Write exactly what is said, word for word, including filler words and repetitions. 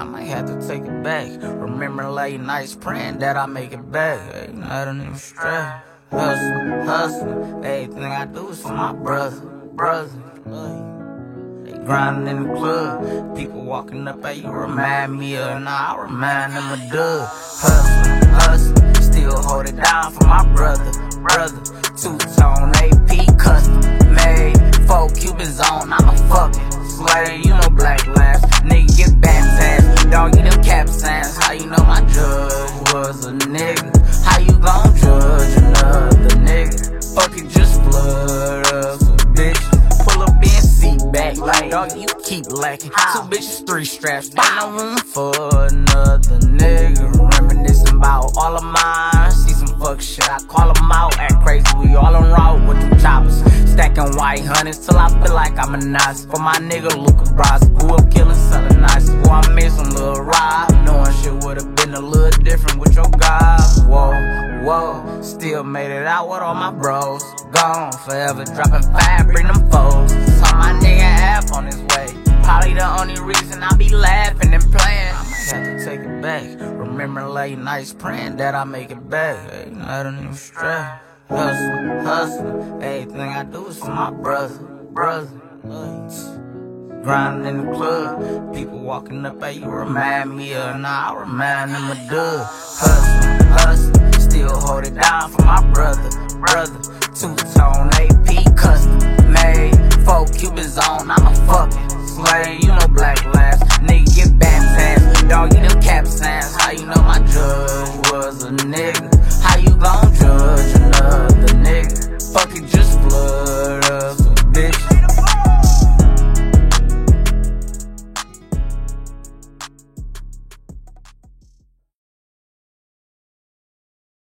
might have to take it back. Remember late nights praying that I make it back. Hey, I don't even stress. Hustle, hustle. Everything I do is for my brother, brother. They grinding in the club. People walking up, hey, you remind me of, nah, I remind them of Doug. Hustle, hustle. Still hold it down for my brother, brother. Two-tone A P custom made. Four Cubans on, I'm a fucking slave. You know black laughs, nigga get baptized. Don't get them cap signs. How you know my judge was a nigga? How you gon' judge another nigga? Fuck it, just flood us a bitch. Pull up in seat back like, dog, you keep lacking. Two bitches, three straps. Ain't no room for another nigga. Reminiscing about all of mine. See some fuck shit, I call them out. Act crazy, we all on route with them choppers. Stacking white hundreds till I feel like I'm a Nazi. For my nigga Luca Brasi, grew up killing, selling nice. Boy, I made some little ride, knowing shit would've been a little different with your guys. Whoa, whoa, still made it out with all my bros. Gone forever, dropping five, bring them foes. Saw my nigga half on his way. Probably the only reason I be laughing and playing. I might have to take it back. Remember late nights praying that I make it back. Hey, I don't even stress. Hustle, hustle. Everything I do is for my brother, brother. Grinding in the club. People walking up, hey, you remind me of, nah, I remind them of Doug. Hustle, hustle. Still hold it down for my brother, brother. Two-tone A P cut.